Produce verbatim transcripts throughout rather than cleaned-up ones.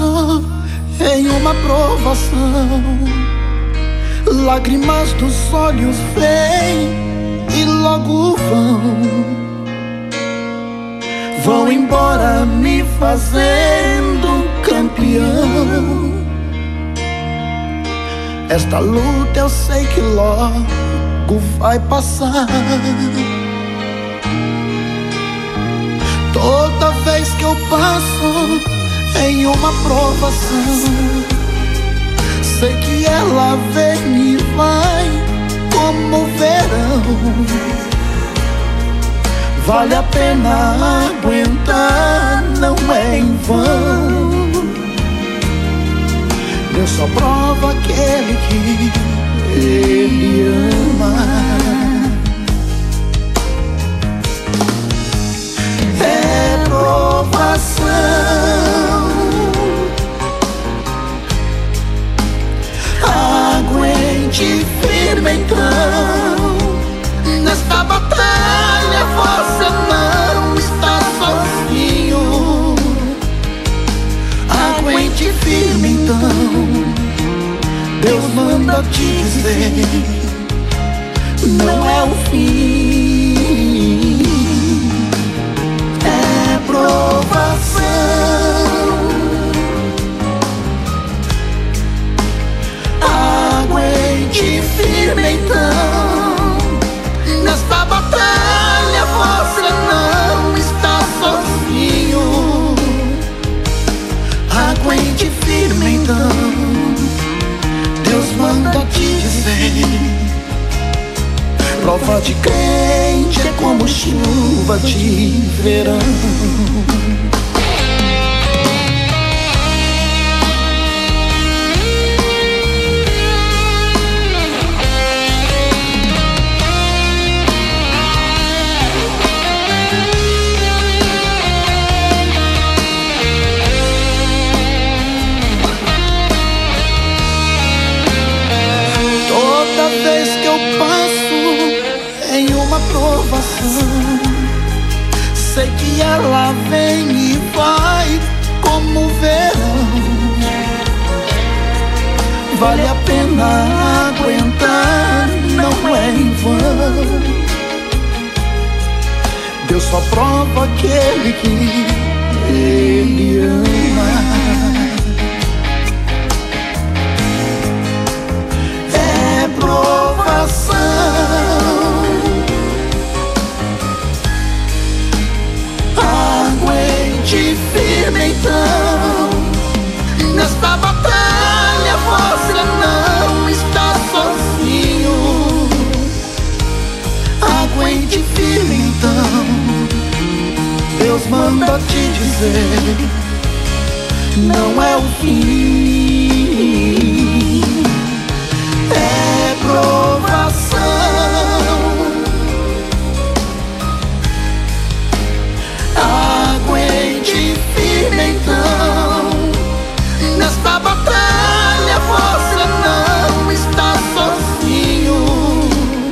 passo em uma provação. Lágrimas dos olhos vêm e logo vão. Vão embora me fazendo um campeão. Esta luta eu sei que logo vai passar. Toda vez que eu passo em uma provação, sei que ela vem e vai como o verão. Vale a pena aguentar, não é em vão. Deus só prova aquele que Ele ama. É provação, aguente firme então. Nesta batalha você não está sozinho. Aguente firme então. Deus manda te dizer, não é o fim. É provação, aguente firme então. Nesta batalha você não está sozinho. Aguente firme então. Deus manda te dizer, prova de crente é como chuva de verão. Toda vez que eu passo em uma provação, sei que ela vem e vai como o verão. Vale a pena aguentar, não é em vão. Deus só prova aquele que Ele ama. Provação, aguente firme então. Nesta batalha você não está sozinho. Aguente firme então. Deus manda te dizer, não é o fim. É provação, aguente firme então. Nesta batalha você não está sozinho.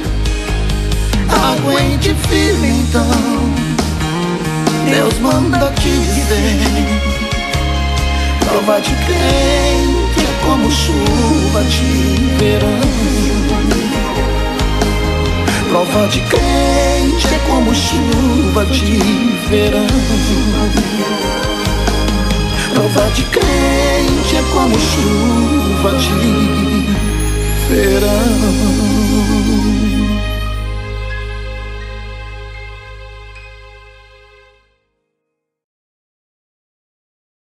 Aguente firme então. Deus manda te dizer, prova de crente é como chuva de verão. Prova de crente é como chuva de verão. Prova de crente é como chuva de verão.